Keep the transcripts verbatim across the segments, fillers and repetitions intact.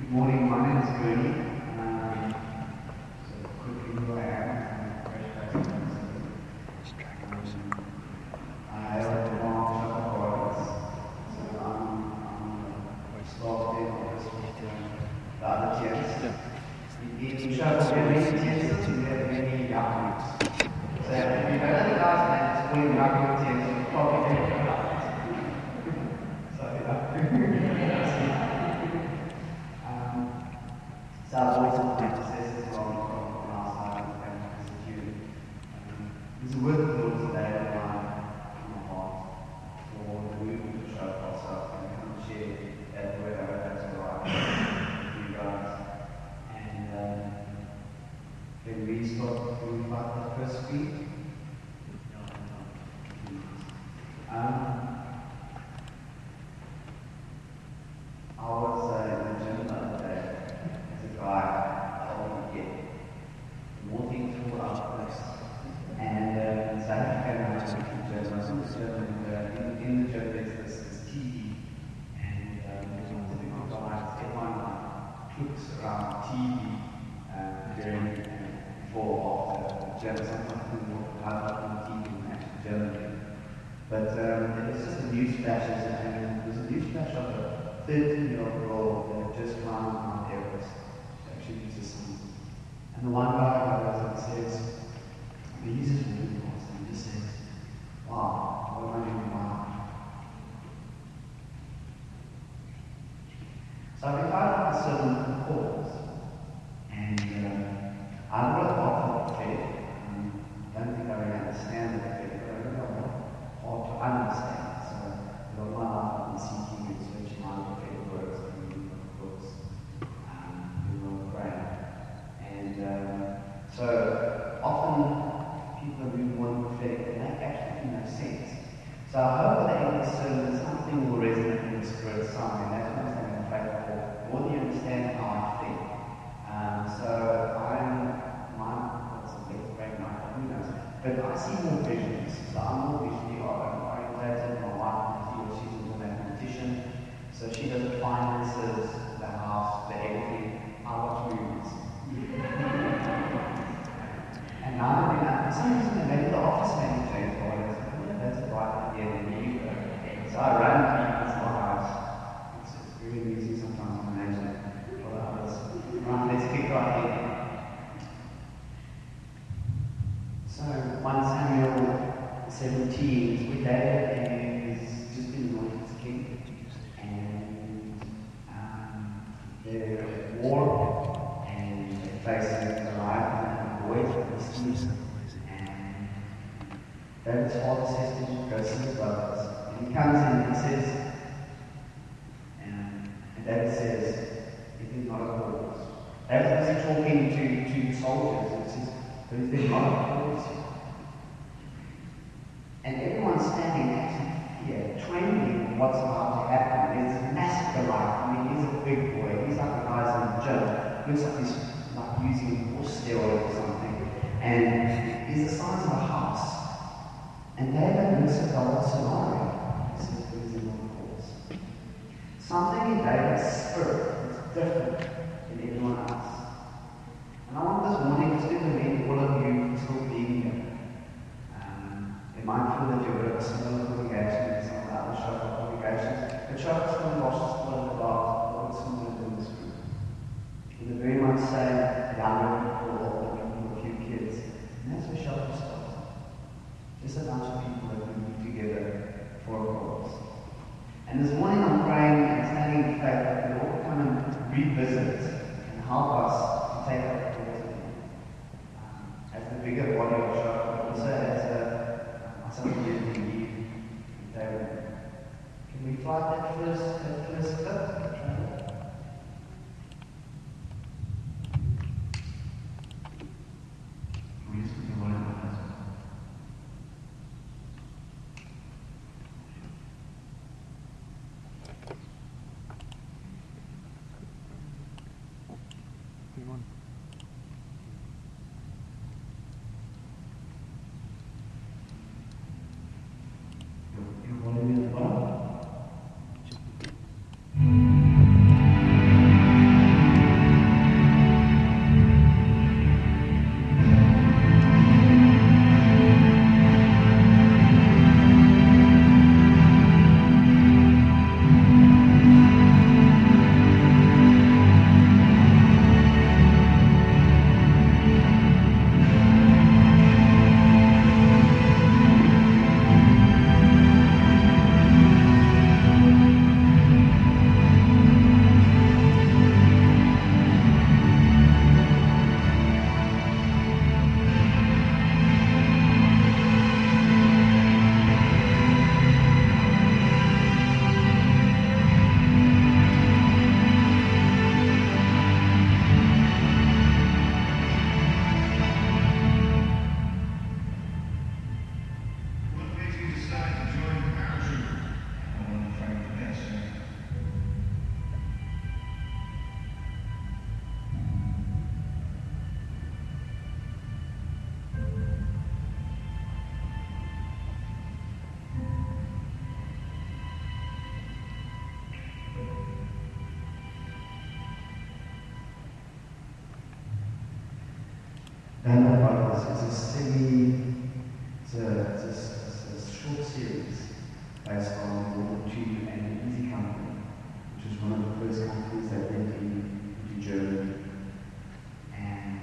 Good morning, my name is Bernie. Um, so quickly who I am, I'm graduating from um, I have a long shop products, so I'm, I'm staff there office with uh, the other tiers. In the shop, we have many tiers, we have many young groups. So if you know the guys that is calling young tiers, you probably never know about it. So yeah. So I've always had my successes from, from our side of the family institute. Um, there's a word of the Lord today on my, on my heart for the movement to show ourselves and come and share that word. I hope that's alright with you guys. And um, when we start, when we fight the first week, um, I was uh, in the gym the other day. Guy, I always get walking through our place, and uh, in South Africa, I was in the gym, and in the gym there's this, this T V, and um, there's one of the guys, everyone clicks around T V uh, during and before after the gym, sometimes people will have up on T V and actually gym. But um, it was just a news flash, and there was a news flash of a thirteen-year-old girl that had just climbed Mount Everest. And the one guy goes and says, he uses really fast and he just says, wow, what am I doing now? So I found a certain cause, and uh, I wrote off the faith. Um, I don't think I really understand the faith, but I really have hard to understand. So a lot of my life I've been seeking and searching out the faith words and reading books, um, doing a lot of praying. And um, so often people are really more prophetic and they actually no sense. So I hope that in this sermon something will resonate in the spirit somewhere. That's what I'm saying in faith for. More do you understand how I think? Um, so I'm my what's a big brain night, who knows? But I see more visions. So I'm more visually orientated. My wife, she's a mathematician. So she does the finances, the house, the everything. I watch movies. And now that we know, for some reason, maybe the office manager is always, oh, that's a bright idea, and there you go. So I run people's lives. It's, it's really easy sometimes to imagine for the others. Right, let's kick right in. So, First Samuel seventeen is where David is just been anointed as king, and um, they're at war, and they're facing Goliath. And David's father says to him, go see his brothers. And he comes in and he says, and, and David says, it is not a cause. David's busy talking to, to the soldiers, and he says, but is there not a cause? And everyone's standing actually here, trembling what's about to happen. There's a massive Goliath. I mean, he's a big boy. He's like the guys in the gym. Looks like he's like using horse steroids or something. And he's the size of a house. And David looks at the whole scenario. He says, there is another cause. Something in David's spirit is different than everyone else. And I want this morning just to commend all of you for still being here. Um, be mindful that you're at a smaller congregation than some of the other Shofar congregations. But Shofar still washes still in the dark, a little similar in this group. In the very much same younger people, older people, a few kids. And that's where Shofar starts. Just a bunch of people that we meet together for a cause. And this morning I'm praying and standing in faith that the Lord come and revisit and help us to take up the cause again. Um, as the bigger body of Shofar, also as a, something that we need. David. Can we fly that first, that first clip? Band of Brothers. It's a semi, it's a, it's a, it's a short series based on World War Two and the Easy Company, which was one of the first companies that went in, into Germany. And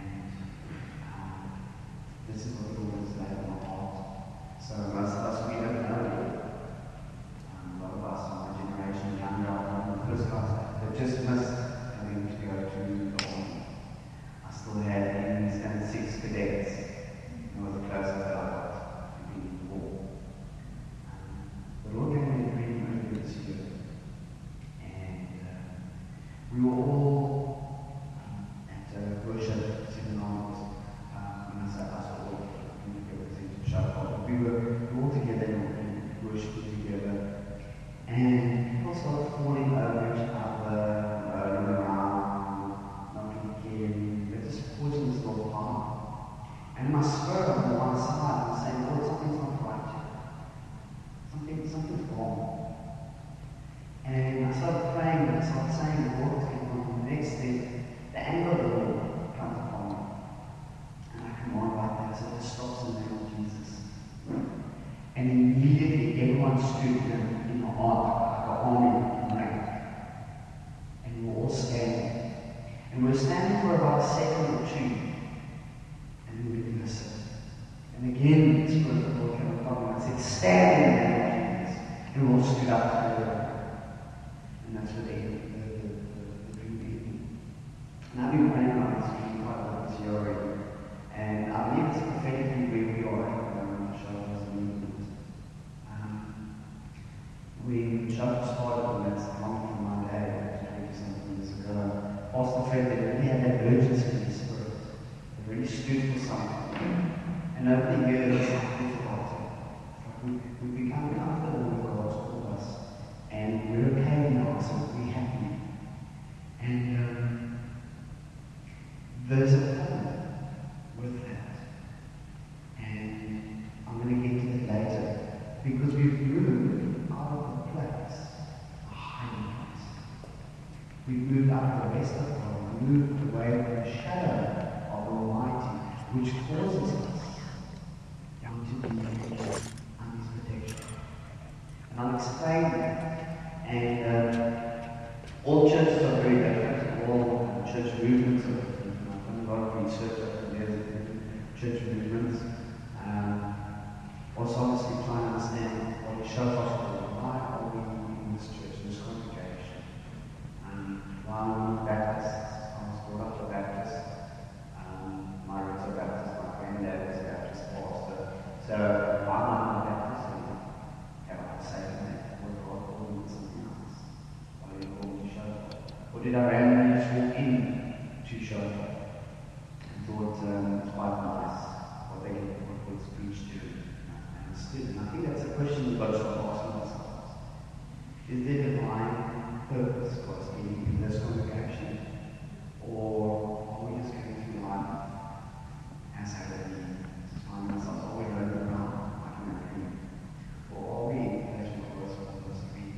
um, this is what it always laid on my heart. So most of us, we don't know it. Um, a lot of us in my generation, younger, are the first guys that just missed having to go to the army. I still had enemies and six cadets. It was the closest that I got to being in the war. Um, the Lord gave me a dream earlier this year. And uh, we were all um, at a worship seminar. Um, when I said us all, we represented Shofar. We were all together and worshiping together. And people started falling over each other, rolling around, not really caring. They're just causing this little harm. And my spirit on the one side was saying, Lord, something's not right here. Something, something's wrong. And I started praying and I started saying, Lord, what's going on? And the next thing, the anger of the Lord comes upon me. And I come on like that, so it stops in the name of Jesus. And immediately everyone stood in, in the ark, like an army in rank. And we were all standing. And we were standing for about a second or two. And then we didn't listen. And again, the Spirit of the Lord came upon me and said, stand in the name of Jesus. And we all stood up together. And that's where the, the, the, the dream ended. And I've been praying about this dream quite a lot this year already. And I believe it's prophetically where we are at the moment, Shofar movement. Um, when Shofar started, and that's long from my day, twenty something years ago, Pastor Fred that we had that urgency in the Spirit. It really stood for something. And over the years, we've forgotten. We've become comfortable with God's called us. And we're okay now, so we're happy. And um, there's a problem with that. And I'm going to get to that later. Because we've moved out of the place, a hiding place. We've moved out of the rest of God. We've moved away from the shadow of the Almighty, which causes us down to be under His protection. And I'll explain that. And uh, all churches are very different. All uh, church movements are different. I've done a lot of research over the years of different church movements. Um, also, obviously, trying to understand what the Shofar for. Why are we in this church, in this congregation? Um, why are we Baptists? I was brought up a Baptist. Um, my roots are Baptist. My granddad was a Baptist pastor. So, why am I not a Baptist? Have I saved that? What God called me something else? Why did He call me to Shofar? Or did I randomly just walk in to Shofar and thought um, it's quite nice what they get, what was preached to? And I think that's a question we've got to start asking ourselves. Is there divine purpose for us being in this congregation? Or are we just going through life as having just finding ourselves always running around like in a dream? Or are we in a place where God is supposed to be?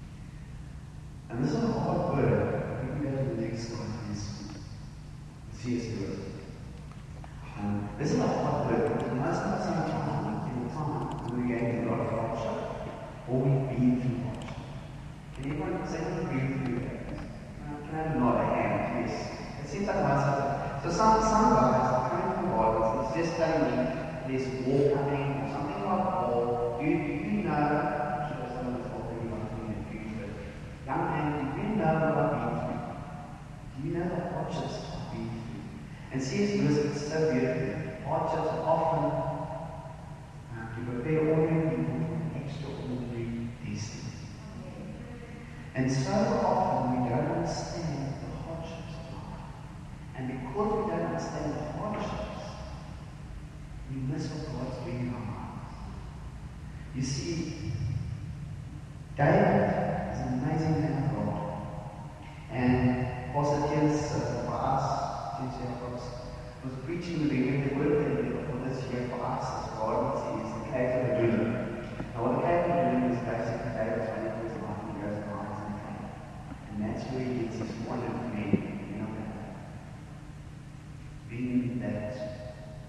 And this is a hard word. We can go to the next slide, please. C S Lewis. Um, this is a hard word because most of us in the time, in the time, when we're going through a lot of hardship, or we've been through hardship. Can anyone say we've been through that? Can I have a nod a hand? Yes. It seems like most of us. So some, some guys are coming from God, it's just telling me there's war coming or something like war. Do you, do you know, I'm sure some of us already want to be in the future, young man, do you know what I've been through? Do you know the hardships I've been through? And C S Lewis is so beautiful. Hardships are often uh, to prepare ordinary people for an extraordinary destiny. And so often we don't understand the hardships of life. And because we don't understand the hardships, we miss what God's doing in our lives. You see, David is an amazing man of God. And Pastor Tiers, uh, for us, Tiers Jacobs, was preaching the beginning the word for this year for us as God is the cave of Adullam. Now what the cave of Adullam is basically David's running for his life and he goes and hides in the cave. And that's where he gets his four hundred men, you know, being that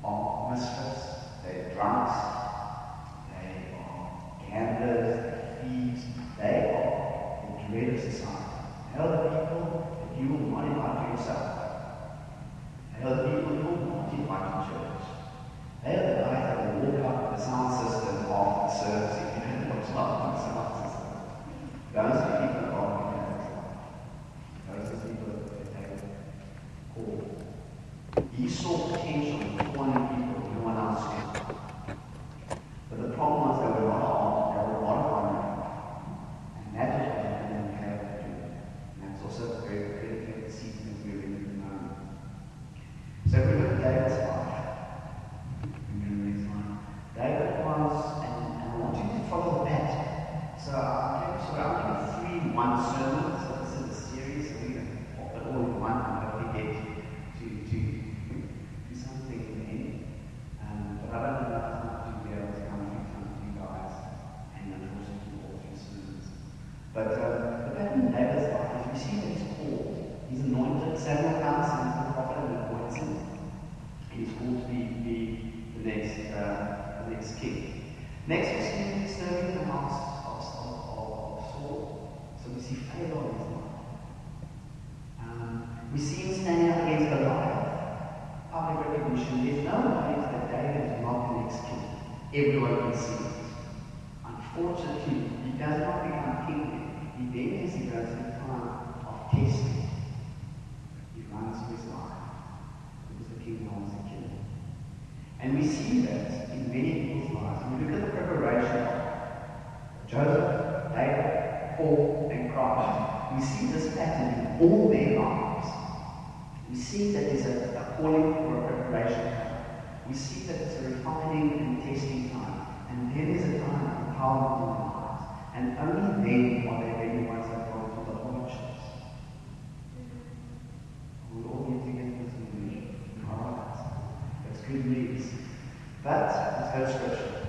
He saw potential in calling people no one else saw. But the problem was they were not armed, they were not vulnerable. And that is what they didn't have to do. And that's also a very critical season that we're in at the moment. So if we look at David's life, remember his life, David was, and, and I want you to follow the pattern. So I'm going to, so I'm going to three one sermons. So this is a series, so we're going to pop it all in one and hopefully get to, to do something in the end. Um, but I don't know enough time to be able to come through time to you guys, and unfortunately all three sermons. But uh, the pattern in David's life is we see that he's called. He's anointed. Samuel comes and he's the prophet and anoints him. He's called to be, be the next uh, the next king. Next we see him serving the house of, of, of, of Saul. So we see favor in his life. Um, we see him standing up against Goliath. Public recognition. There's no way that David is not the next king. Everyone can see it. Unfortunately, he does not become king. He then, as he goes through time of testing, he runs for his life because the king wants to kill him. And we see that in many people's lives. When we look at the preparation of Joseph, David, Paul, and Christ, we see this pattern in all their lives. We see that there's a, a calling for a preparation time. We see that it's a refining and testing time. And then there's a time of empowerment in their lives. And only then are they ready once they've gone through the hardships. We'll all get together with you. Alright. That's good news. But let's go to scripture.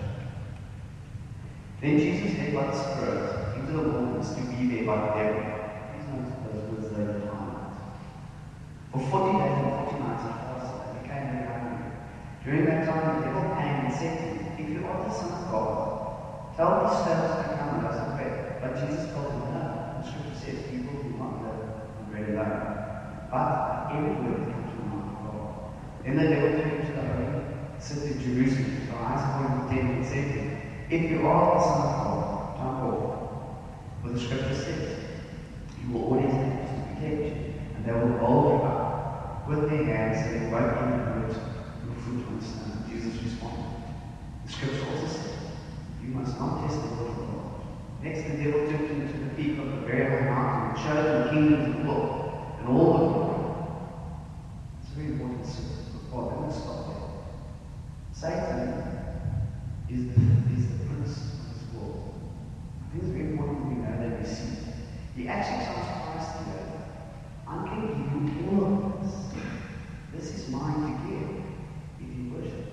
Then Jesus led by the Spirit into the wilderness to be there by the devil. Please note those words there in the highlight. For forty days and forty nights he fasted and became very hungry. During that time the devil came and said to him, if you are the Son of God, tell these stones to become loaves of bread. But Jesus told him, no. The scripture says, people do not live on bread alone, but every word that comes from the mouth of God. Then the devil took him to the holy city of Jerusalem, to the highest point of the temple, and said to him, if you are the Son of God, jump off. For the scripture says, you will order his angels to protect you, and they will hold you up with their hands so they won't even hurt your foot on the stone. Jesus responded. The scripture also says, you must not test the word of God. Next, the devil took him to the peak of the very high mountain and showed him the kingdom of the world and all the glory. It's a very important sentence, but God didn't stop there. Satan is the, is the prince of this world. I think it's very important that we know that we see. He actually tells Christ here, I'm going to give you all of this. This is mine to give if you worship.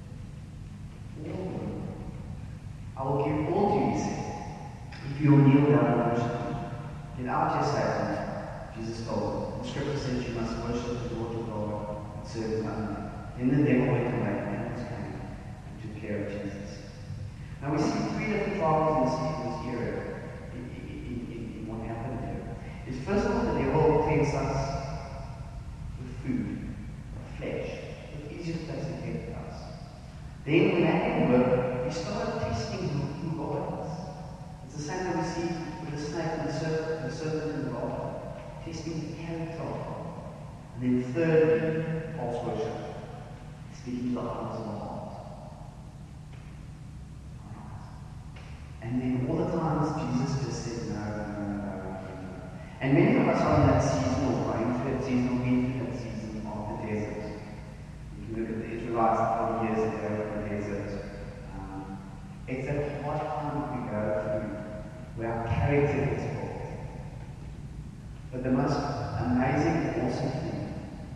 All of it. I will give all to you, he said, if you will kneel down and worship me. Get out here, Satan, Jesus told him. The scripture says you must worship the Lord your God and serve him only. Then the devil went away and angels came and took care of Jesus. Now we see three different problems in this area in, in, in, in what happened here. Is first of all, the devil tempts us with food, with flesh, the easiest place to get us. Then when that didn't work, we started testing who God is. It's the same that we see with the snake and the serpent, the serpent and the rod, testing the character of God. And then thirdly, false worship, speaking to the idols of the heart. And then all the times Jesus just said no, no, no, no, no. And many of us are in that season, or going through that season, or been through that season of the desert. You can look at the Israelites forty years ago in the desert. Um, it's a hard time that we go through where our character gets built. But the most amazing and awesome thing,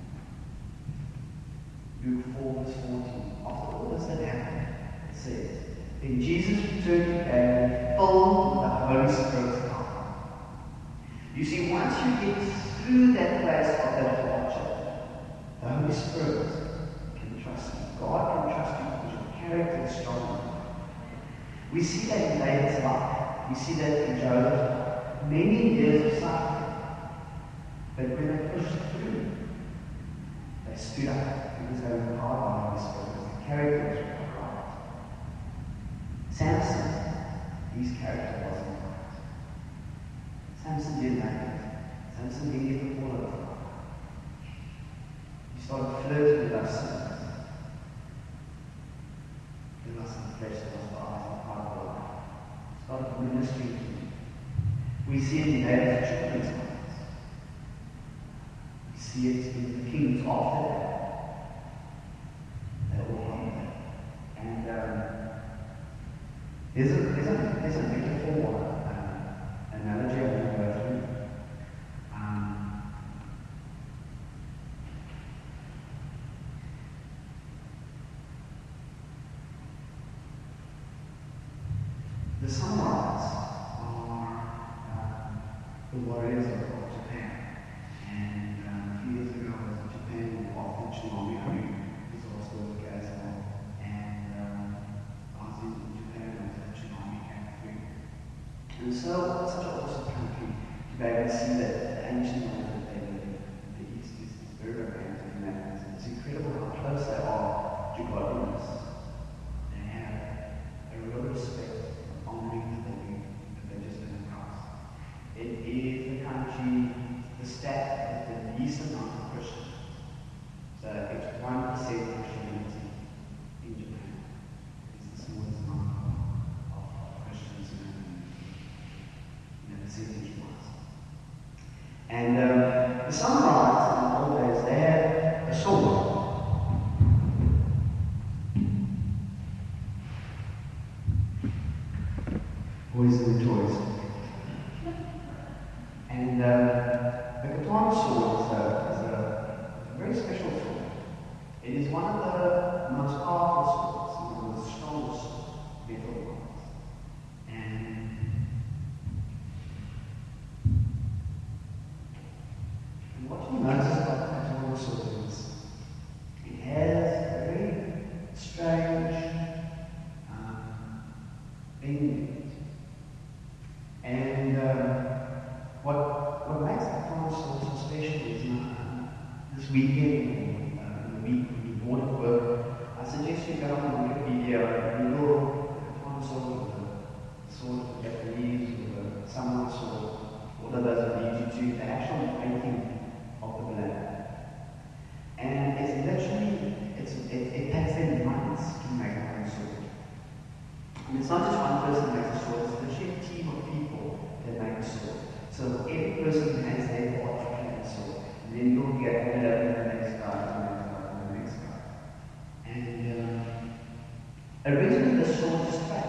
Luke four verse fourteen, after all this had happened, it says, then Jesus returned to Galilee, filled with the Holy Spirit's power. You see, once you get through that place of that hardship, the Holy Spirit can trust you. God can trust you because your character is strong. We see that in David's life. We see that in Joseph's life. Many years of suffering. But when they pushed through, they stood up because they were empowered by the Holy Spirit, because the character was right. Samson, his character wasn't right. Samson didn't make it. Samson didn't get the call of God. He started flirting with see it in the kings after that. They all have that. And um, there's, a, there's, a, there's a metaphor, uh, analogy I want to go through. Um, the samurais are uh, the warriors of, of Japan. And um, a few years ago, I was in Japan after the tsunami disaster with Gaza. And um, I was in Japan when the tsunami came through. And so it's such an awesome country to be able to see that the ancient life that they live in the East is, is very romantic and that it's incredible how close they are to godliness. They have a real respect, honoring that they do, that they just in Christ. It is the country, the stat with the least amount of Christians. So it's one percent Christianity in Japan. It's the smallest amount of, of Christians in a percentage wise. And um, the samurais in the old days, they had a sword. Boys and toys. And uh, the katana sword is a, is, a, is a very special sword. It is one of the most powerful swords, one of the strongest metal ones. And, and what you notice about the katana sword is it has a very strange um, thing. And uh, what what makes the farm so, so special is uh, this weekend, uh, in the week when you're bored at work, I suggest you go on Wikipedia and Google the farm sword, or the sword of the Japanese, or the samurai sword, all of those will lead you to the actual making of the blade. And it's literally, it's, it, it takes them months to make one sword. And it's not just one person who makes a sword, it's literally a team of people that make a sword. So every person has their part to play the sword. And then you'll get all that in the next guy, and the next guy, and the next guy. And um, originally the sword is flat.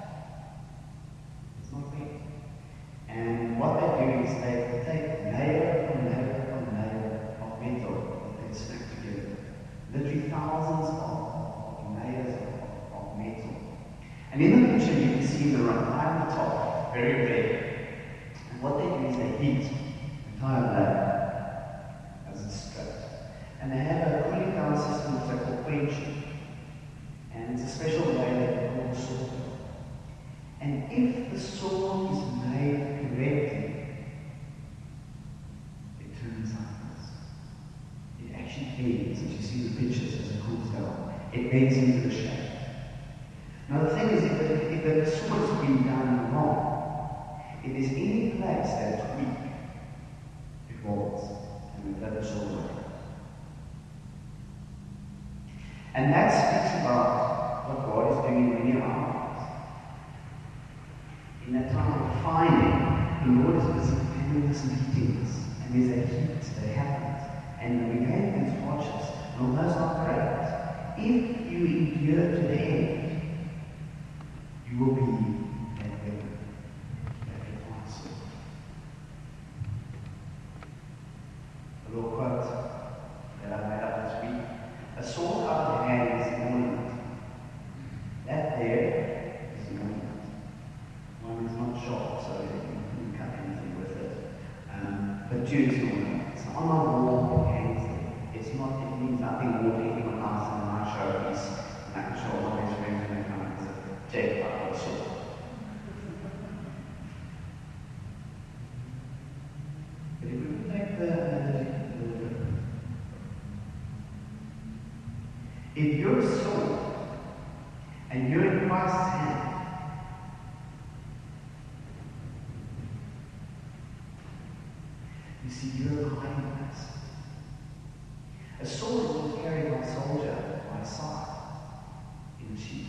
It's not big. And what they do is they take layer upon layer upon layer of metal that they stick together. Literally thousands of, of layers of, of metal. And in the picture you can see the right on the top, very red. And what they do is they heat the entire layer as it's stripped. And they have a cooling down system which they call quenching. And it's a special way that they call the sword. And if the sword is made correctly, it turns like this. It actually bends, as you see the pictures as it cools down. It bends into the shape. Now the thing is, if the, if the sword has been done wrong, if there's any place that it's weak, it rolls, and let the sword work. And that speaks about what God is doing in many of our lives. In that time of refining, the Lord is busy handling us and heating us, and there's a heat that happens. And when we go into these watches, and although it's not great, if you endure to the end, you will be that weapon, that divine sword. A little quote that I made up this week. A sword out of the hand is an ornament. That there is an ornament. One is not sharp, so you can cut anything with it. Um, but two is an ornament. It's on my wall, it hangs there. It's not, it means nothing more to anyone else than my showpiece. And I can show all my best friends when they come and say, Jake, I've got a sword. But if we take the analogy a little different, if you're a sword and you're in Christ's hand, you see, you're in a hiding place. A sword was carried by a soldier by his side in the sheath.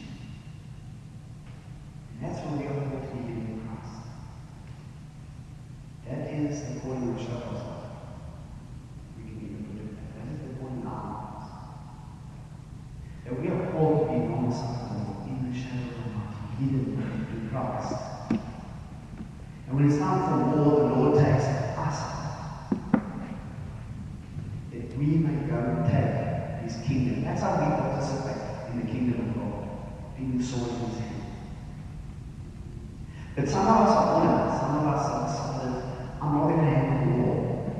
And that's when we are called to be in Christ. That is the calling of Shabbat. We can even that we may go and take his kingdom. That's how we participate in the kingdom of God, being the sword in his hand. But some of us are on it, some of us have decided, I'm not going to handle the war.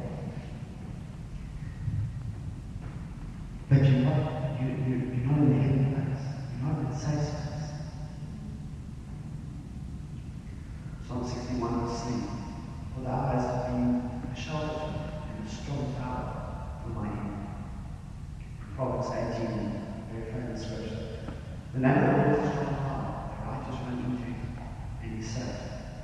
But you're not, you, you, you're not in the heavenly place. You're not in the safe space. Psalm sixty-one was saying, for thou hast been a shelter and a strong tower for my enemy. Proverbs eighteen, very famous scripture. The name of the Lord is a strong tower, the righteous run into it, and he's safe.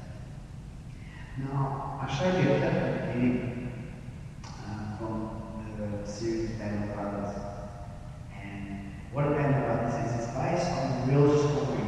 Now, I showed you a clip at the beginning uh, from the series Band of Brothers. And what a Band of Brothers is, it's based on the real story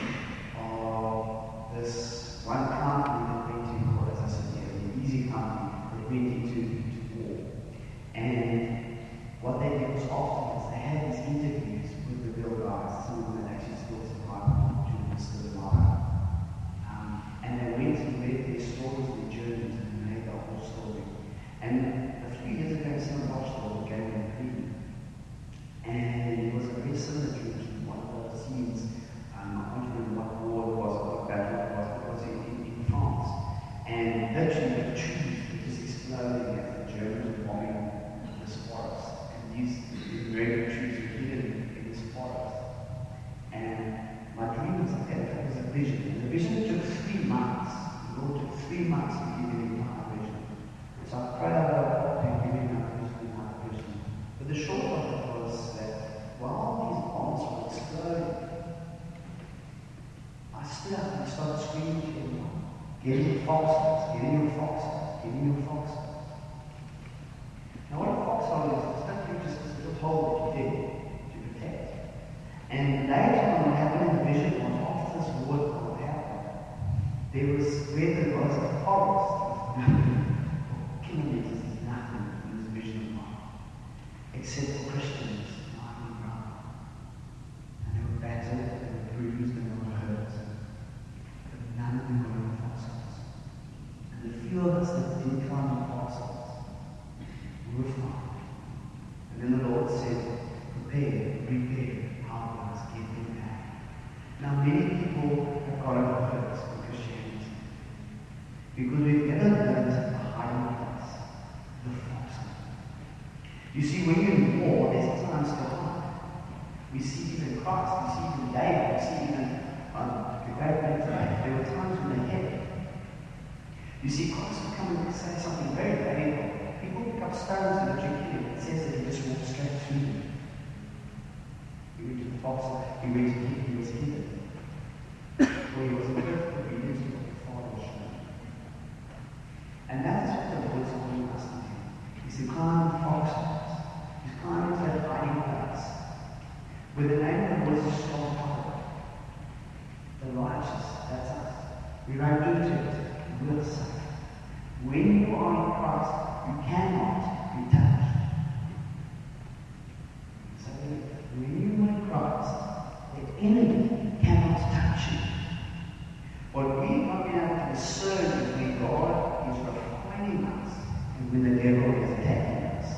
of this one company that went into, as I said here, the Easy Company that went into, into war. And what they did was afterwards, they had these interviews with the real guys, some of them that actually still survived, Julian still alive. Um, and they went and read their stories, their journeys, and made the whole story. And a few years ago, someone watched the whole game in Green. And it was a very similar dream to one of the scenes. Um, I can't remember what war it was, what battle it was, but it was in, in, in France. And literally the trees were just exploding as the Germans were bombing this forest. And these, these American trees were hidden in this forest. And my dream was like that, it was a vision. And the vision took three months. The Lord took three months to give me my vision. So I prayed out loud to give me my vision, my vision. But the short of it was that while these bombs were exploding, I stood up and I started screaming to everyone, get in your foxholes, get in your foxholes, get in your foxholes. Now what a foxhole is, it's not just a little hole that you dig to protect. And later on what happened in the vision was after this war what happened, there was, where there was a forest, kilometers is nothing in this vision of mine, except for Christians lying around. And they were battered, they were bruised, and they were hurt. But none of them were in the foxholes. And the few of us that did climb the foxholes, we were fine. And then the Lord said, prepare, prepare, how we must get them back. Now many people have got over hurt in Christianity. Because we've never learned the hiding place, the foxhole. You see, when you're in war, there's times to hide. We see even Christ, we see even David, we see even um, the great men today. There were times when they hid. You see, Christ would come and say something very valuable. People pick up stones and drink it. It says that he just walked straight through them. He went to the foxhole, he went to keep, he was hidden. For he was in perfect obedience to what the Father was showing. And that is what the Lord is calling us to do. He's to climb the foxholes. He's climbing into that hiding place. With the name of the Lord is a strong tower. The righteous, that's us. We won't do to it. We're safe. When you are in Christ, you cannot be touched. So when you are in Christ, the enemy cannot touch you. What we've not been able to discern is when God is refining us and when the devil is attacking us.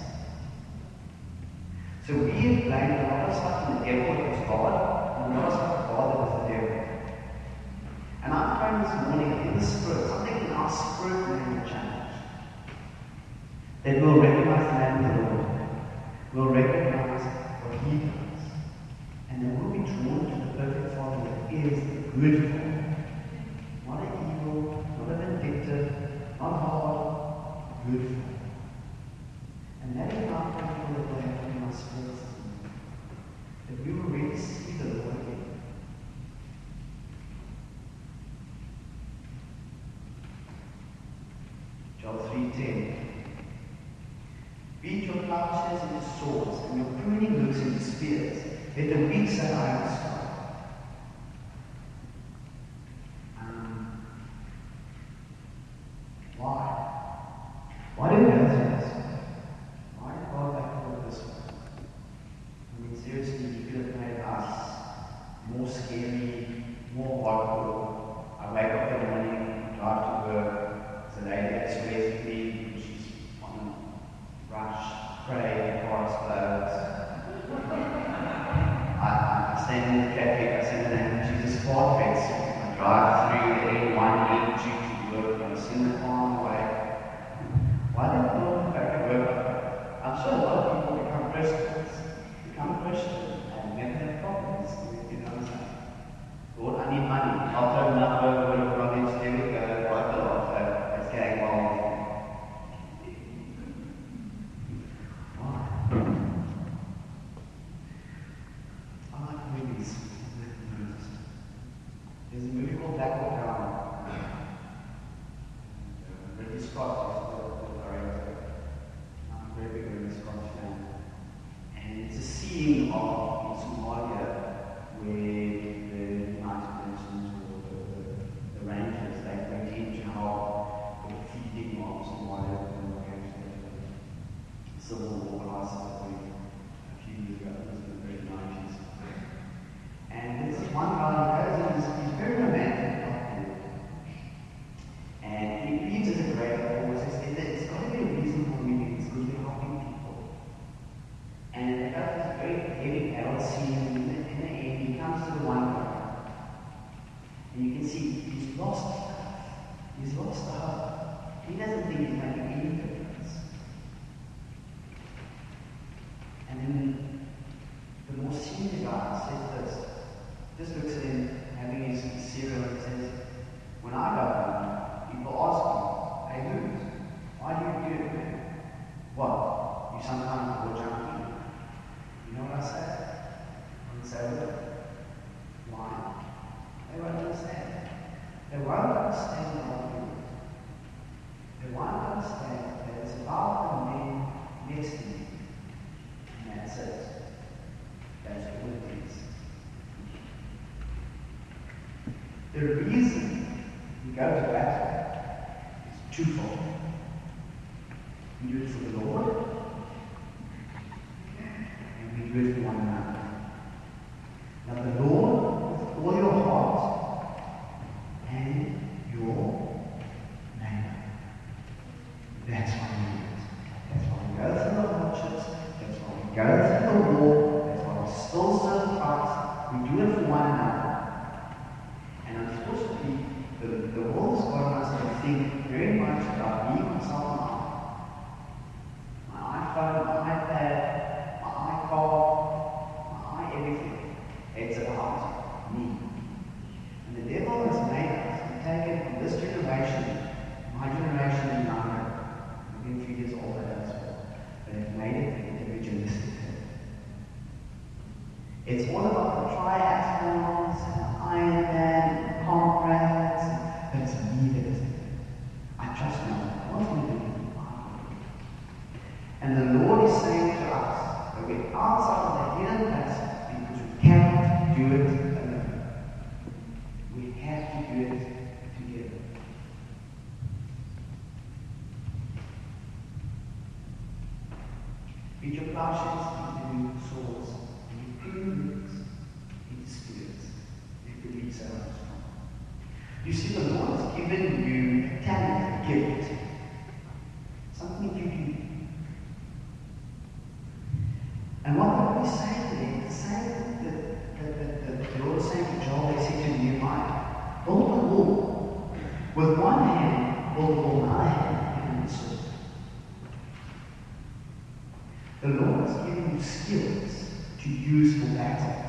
So we have blamed a lot of stuff on the devil that was God, and a lot of stuff on God that was the devil. And I'm praying this morning in the Spirit, something in our spirit may change. That we'll recognize the name of the Lord. We'll recognize what He does. And then we'll be drawn to the perfect Father that is the good Father. Not an evil, not a vindictive, not hard, good Father. And that is our prayer for the day in our spirits. That we will really see the Lord again. John three ten. Beat your plowshares into swords, and your pruning hooks into spears. Let the weak say, I am strong. Um, why? Why did God do this? Why did God make it this way? I mean, seriously, He could have made us more scary, more hardcore. I wake up in the morning, drive to work. There's a lady that swears at me because she's on a rush, pray, cars closed. I, I stand in the traffic, I say the name of Jesus Fortress. I drive through the A one, A two to work, and I sing the car on the way. Why don't people go to work? I'm sure a lot of people become Christians, become Christians, and never have problems. You know what I'm saying? Lord, I need money. I'll throw enough over a bit of rubbish, there we go, right the lot, so it's going well. There's a movie called Black Hawk Down. Ridley Scott is the director. I'm a very big Ridley Scott fan. And it's a scene of in Somalia where the United Nations or the, the, the Rangers, they went in to help with the feeding of Somalia and the civil war crisis I think a few years ago. It was in the early nineties. And there's this one guy who goes in, he's very romantic, and he reads as a great cause. It's got to be a reason for me because we're helping people. And they got this very heavy adult scene, and in the, in the end, he comes to the one guy, and you can see he's lost. He's lost the hope. He doesn't think he's making any difference. And then the more senior guy says this. Just looks at him having his cereal and says, when I go home, people ask me, hey Luke, why do you do it, man? What? You sometimes go junkie? You know what I say? I say, look, why? They won't understand. They won't understand the argument. They won't understand that it's about the men next to me. And that's it. That's all it is. The reason we go to battle is twofold. We do it for the Lord, and we do it for one another. Now the Lord with all your heart and your neighbor. That's why we do it. That's why we go through the hardships. That's why we go through the war. That's why we still serve Christ. We do it for one another. And unfortunately, the, the world has gotten us to think very much about me, myself, and I. My iPhone, my iPad, my iCar, my everything. It's about me. And the devil has made us to take it from this generation, my generation and younger. I've been a few years older as well. But they've made it individualistic. It's all about the triathlons and the Ironman and the comrades, but it's me that is it. I trust God. What's going to do? And the Lord is saying to us that we're outside of the hidden place because we cannot do it alone. We have to do it together. Beat your plowshares into swords. Into spirits. It could be so much fun. You see, the Lord has given you a talent, a gift, something you do. And what the Lord is saying to them, the same that, that, that, that the Lord is saying to Joel, they said to Nehemiah, build a wall. With one hand, build a wall, another hand, and the sword. The Lord has given you skills to use for battle.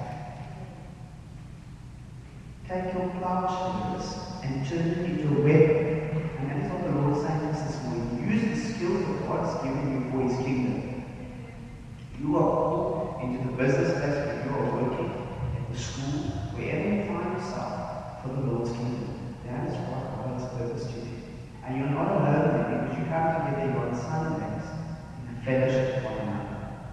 Take your plowshares and turn it into a weapon. And that is what the Lord is saying to us this morning. Use the skills that God has given you for His kingdom. You are called into the business place where you are working, at the school, wherever you find yourself, for the Lord's kingdom. That is what God has purposed you to do. And you're not alone there because you come together here on Sundays in a fellowship with one another.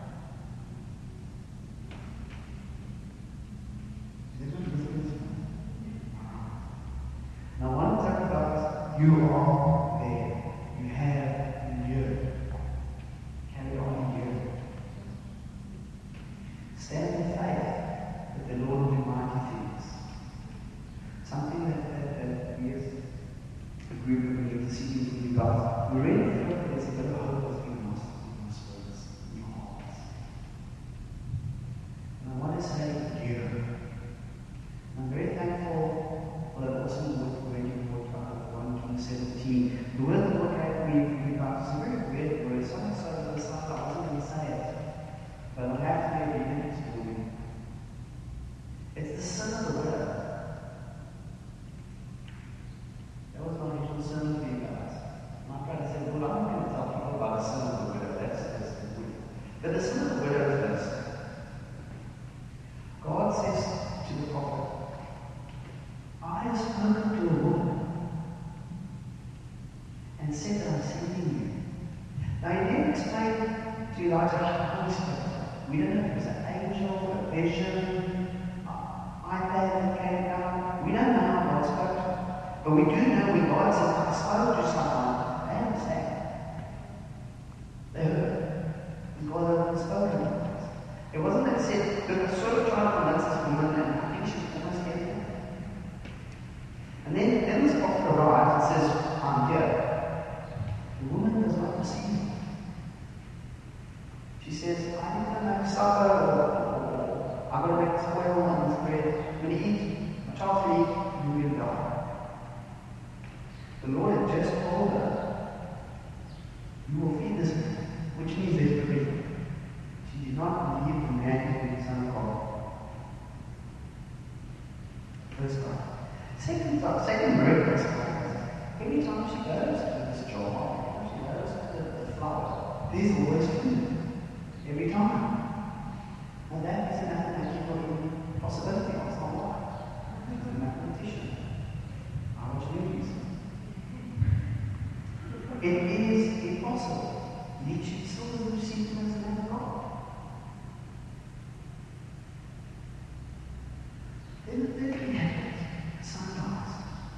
Now, one thing about you are there. You have endured. Carry on. But the sin of the widow is this. God says to the prophet, I have spoken to a woman and said that I'm sending you. Now he didn't explain to Elijah how he spoke. We don't know if it was an angel, a vision, iPad that came down. We don't know how God spoke to him. But we do know when God says, I spoke to someone, they understand. They heard. And God had spoken. It wasn't that it said, look, I sort of trying to convince this woman and I think she's almost getting it. And then, then this prophet arrives and says, I'm here. The woman does not receive me. She says, I need to make supper, or, or I've got to make this oil and this bread. I'm going to eat, my child will eat, and we'll die. The Lord had just told her, you will feed this man, which means there's provision. She did not believe the man to be the Son of God. First God. Second, second miracle is every time she goes to this job, every time she goes to the, the flowers, there's always food. Every time. Well, that is a mathematical possibility. It's not why. It's a mathematician. I watch movies. It is impossible. Yet she still doesn't receive him as a man of God. Then the third thing happens. The son dies.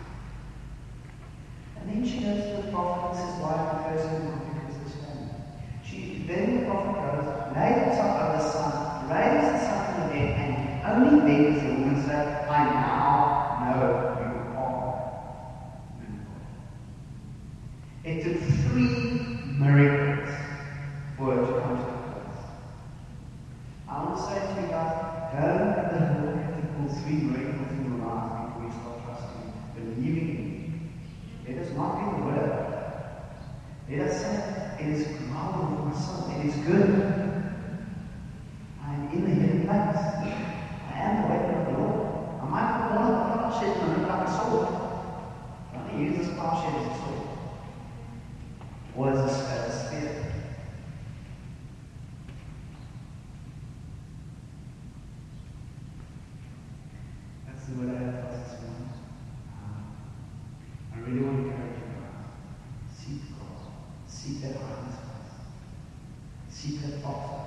And then she goes to the prophet and says, why have the first one because of this family? She, then the prophet goes, lays himself over the son, raises the son from the dead, and only then does the woman say, I now know you are. It took three miracles for her to come to the place. I want to say to you guys, don't let the Lord have to pull three miracles in your life before you start trusting, believing in Him. Let us not be the widow. Let us say, it is marvelous for my soul. It is good. I am in the hidden place. I am the weapon of the Lord. I might put one of the plowshares and look like a sword. I only use this plowshare as a sword. Or as a, as a spear. That's the word I have for us this morning. Um, I really want to encourage you guys. Seek God. Seek that hiding place. Seek that altar.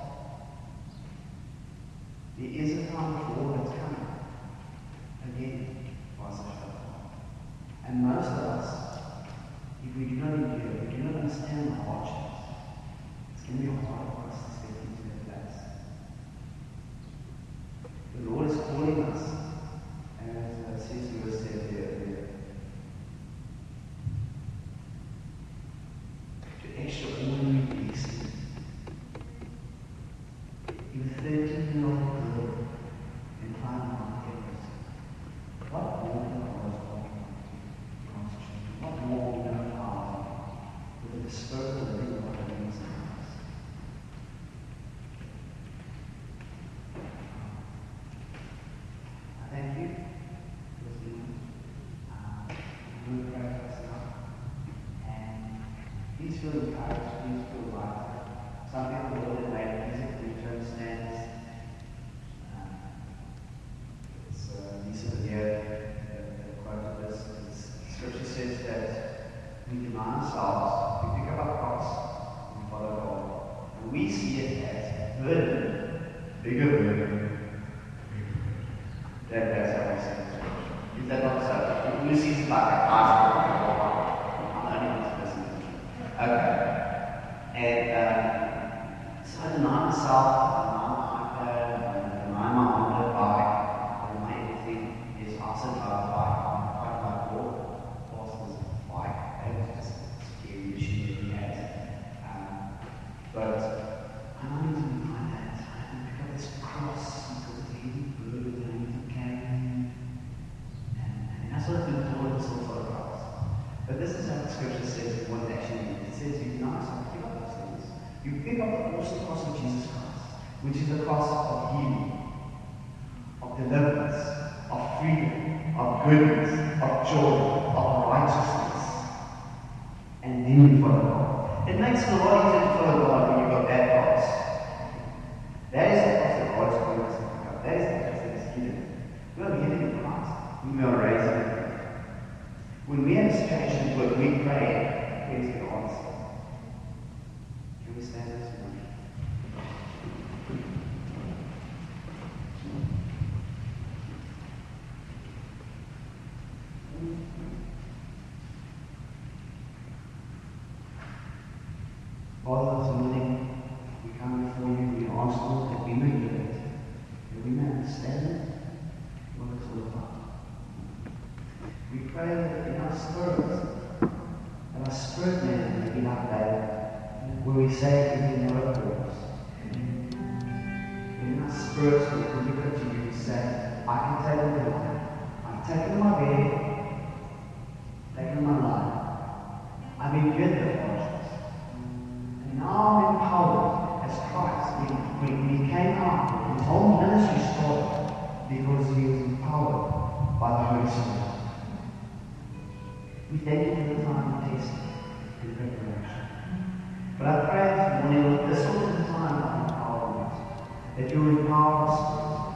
There is a time for all that's coming. Again, was a shofar. And most of us, if we do not endure, if we do not understand the hardships, it's going to be hard for us to step into that place. The Lord is calling us, as uh, C S Lewis said earlier, to extraordinary blessing. You're thirteen-year-old girl and climbing Mount Everest. What more than God is walking on God's children? What more we know how with the Spirit of the living God that lives in us? I thank you for listening. Uh, I'm going to pray for us now. And please feel encouraged, please feel lighter. Something the Lord has made it easy for you to understand this. Uh, it's uh, Lisa Lanier that quoted this. It's, Scripture says that we demand ourselves, we pick up our cross, and we follow God. And we see it as burden, bigger burden. That, that's how we see it. Is that not so? We see it like a ice cream. I'm only one person. Okay. And um, so I deny myself, I deny my iPad, I deny my Honda bike, I deny everything. Is also drive a bike. I'm quite like walk past this bike. That was just a scary issue that we had. Um, but I don't need to deny that. I need to pick up this cross because of the heavy burden that I need to carry. And, and that's what I've been told in some photographs. But this is how the Scripture says what it actually means. It says you deny yourself, pick up those things. You pick up the awesome cross of Jesus Christ, which is the cross of healing, of deliverance, of freedom, of goodness, of joy, of righteousness. And then you follow God. It makes it a lot easier to follow God when you've got bad thoughts. spirits will look at you and say, I can take them down. I've taken my bed, taken my life. I've endured the fortunes. And now I'm empowered as Christ. When, when he came out, his whole ministry started because he was empowered by the Holy Spirit. We thank you for the time of testing and preparation. But I pray this morning that this will be the time of empowerment, that you will empower us.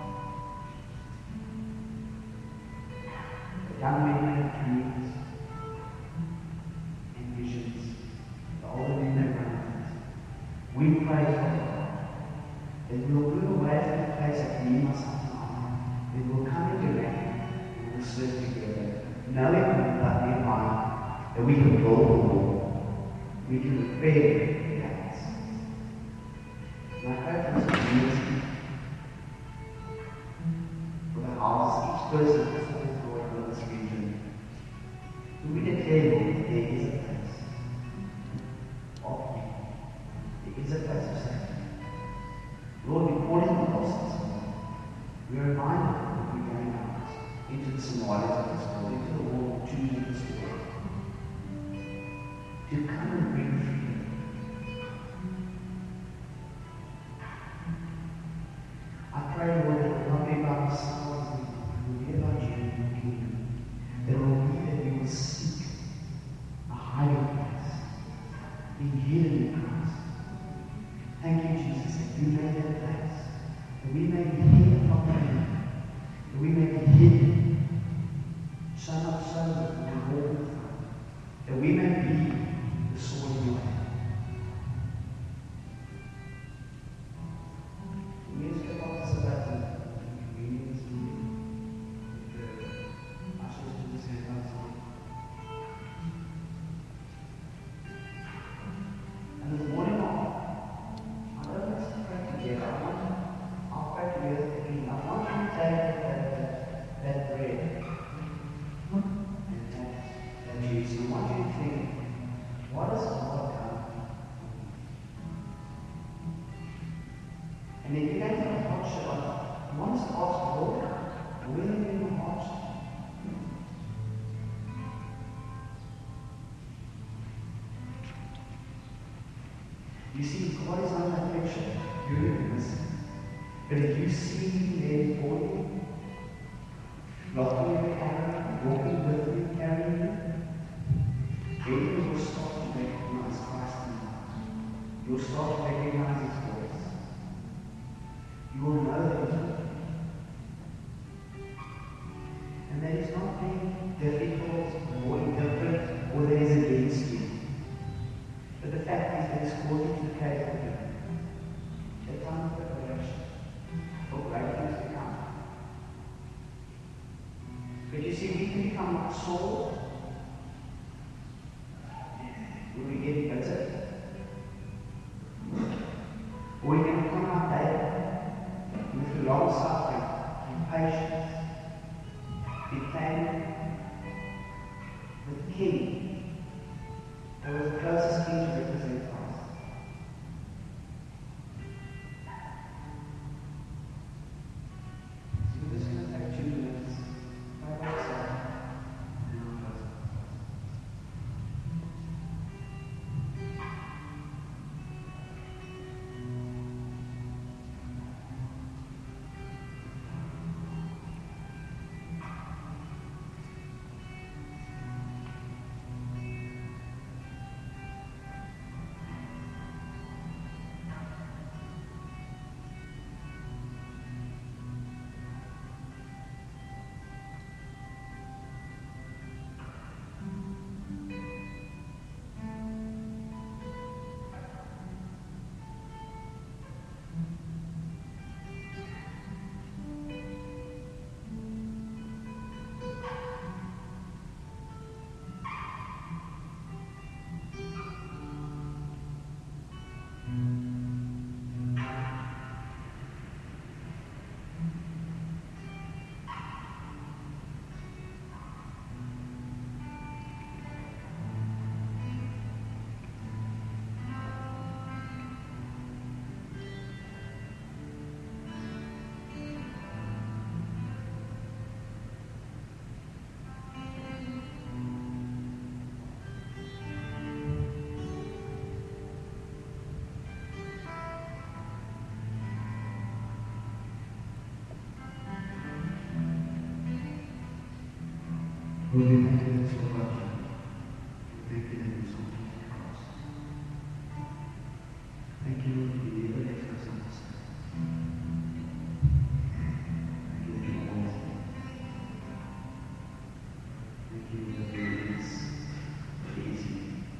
The young men have dreams and visions, the older men have grandparents. We pray for God that we will move away from the place of me, myself, and I, that we will come into land and we will serve together, knowing that we are, that we can build the wall, we can repair the gates. And I pray for this community, for the house, each person who is Lord in this region. So we declare, Lord, that there is a place of you. There is a place of safety. Lord, we call in the lost. We are reminded that we're going out into the Somalis of this world, into the world, choosing this world, to come and bring freedom. I pray, Lord, that it will not be about ourselves, it will be about you and your kingdom. That it will be that we will seek a hiding place, being hidden in Christ. Thank you, Jesus, that you made that place, that we may be hidden from the enemy, that we may be hidden, so much so that we can walk in front, that we may be the sword in your hand. We ask you about this about the communion this morning. The ushers to this hand outside. And this morning, I don't want us to pray together. I want I'll pray together again. I want you to take that, that, that bread and that, that juice. And I want you to think, what has God done? And if you're going to have a hardship, I want us to ask the Lord, where are you in the hardship? You see, God is on that picture. You're in this. But if you see Him there for you, lofting you, carrying, walking with you, carrying you, then you will start to recognize Christ in your life. You'll start to recognize His voice. You will know that He's with you. And that He's not being difficult or indifferent or that He's against you. But the fact is that He's called you to the cave of Him. A time of preparation for great things to come. But you see, we can become like Saul when we get bitter. Lord, we thank you so much. We thank you that you so much on the cross. Thank you, Lord, for the ability for us to understand. Thank you that you always do. Thank you that there is easy.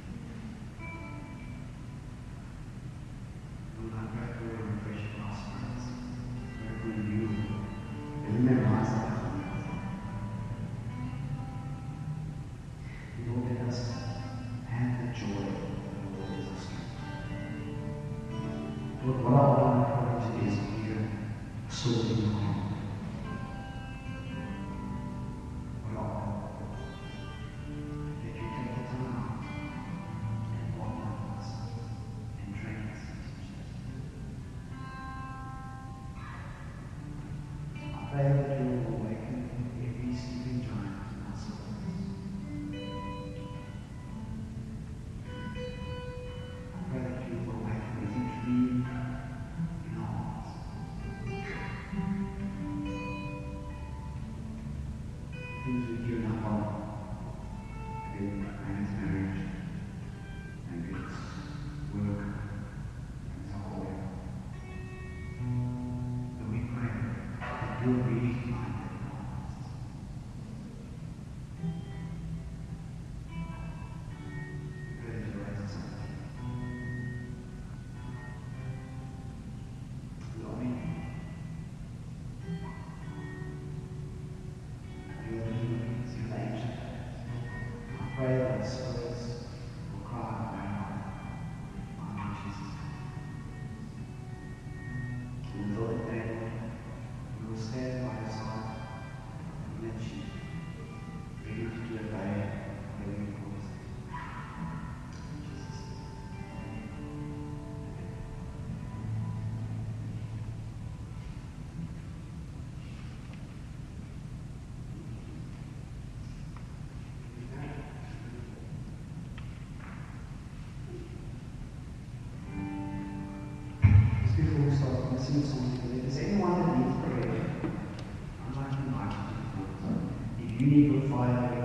Lord, I pray for your refreshing our spirits. I pray for you. And memorize that. Lord, let us have the joy of the Lord is our strength. Lord, what I want to encourage is to hear a sword in your hand. What I want that you take the time out and walk with us and train us and teach us. I pray that you will awaken every sleeping giant in our souls. Things we do not want. Maybe it's marriage, maybe it's work, maybe it's alcohol. But we pray that you'll really find that in our hearts. We pray that you'll raise us up. Lord, we I pray that the spirits will cry out now, my Lord Jesus. And until that day, we will stand by your side and let you, ready to obey whatever you call us. In Jesus' Before we start, I'm going to sing a song together. If there's anyone that needs prayer, I'd like to invite you to the front. If you need good fire,